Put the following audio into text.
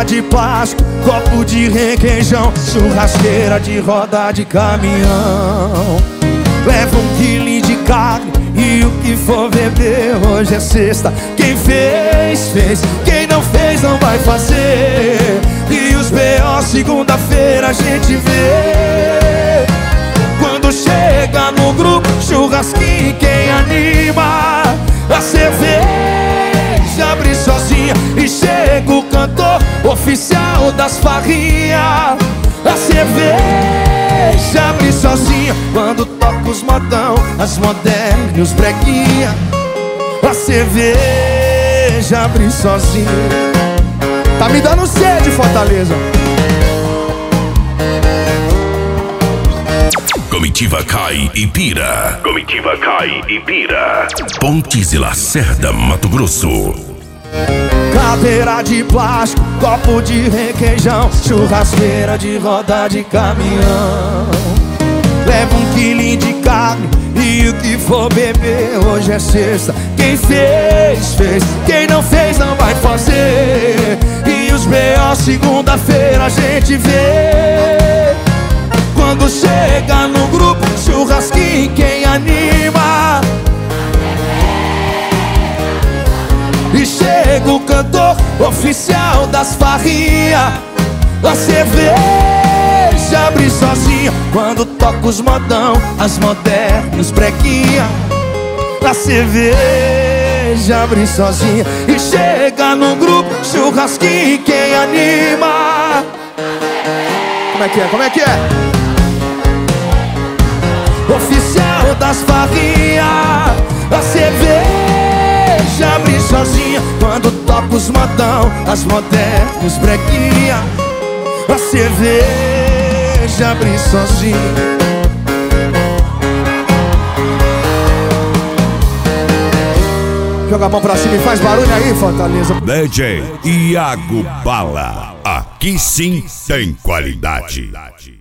de plástico, copo de requeijão, churrasqueira de roda de caminhão. Leva 1 quilo de carne e o que for beber. Hoje é sexta, quem fez, fez. Quem não fez, não vai fazer. E os B.O. segunda-feira a gente vê. Quando chega no grupo, churrasquinho, quem anima? A cerveja abre sozinha e chega o cantor oficial das farrinhas. A cerveja abre sozinha quando toca os modão, as modernas e os breguinha. A cerveja abre sozinha. Tá me dando sede, Fortaleza. Comitiva cai e pira. Comitiva cai e pira. Pontes e Lacerda, Mato Grosso. Cadeira de plástico, copo de requeijão, churrasqueira de roda de caminhão. Leva 1 quilo de carne e o que for beber. Hoje é sexta, quem fez, fez. Quem não fez, não vai fazer. E os B.O. segunda-feira a gente vê. Quando chega no grupo, churrasquinho, quem anima? E chega o cantor oficial das farrinhas. A cerveja abre sozinha quando toca os modão, as modernas e os breguinha. A cerveja abre sozinha e chega no grupo, churrasquinho, quem anima? Como é que é? Como é que é? Oficial das farrinhas. A cerveja abre sozinha quando toca os modão, as modernas e os breguinha. A cerveja abre sozinha. Joga a mão pra cima e faz barulho aí, Fortaleza. DJ Iago Bala. Aqui sim tem qualidade.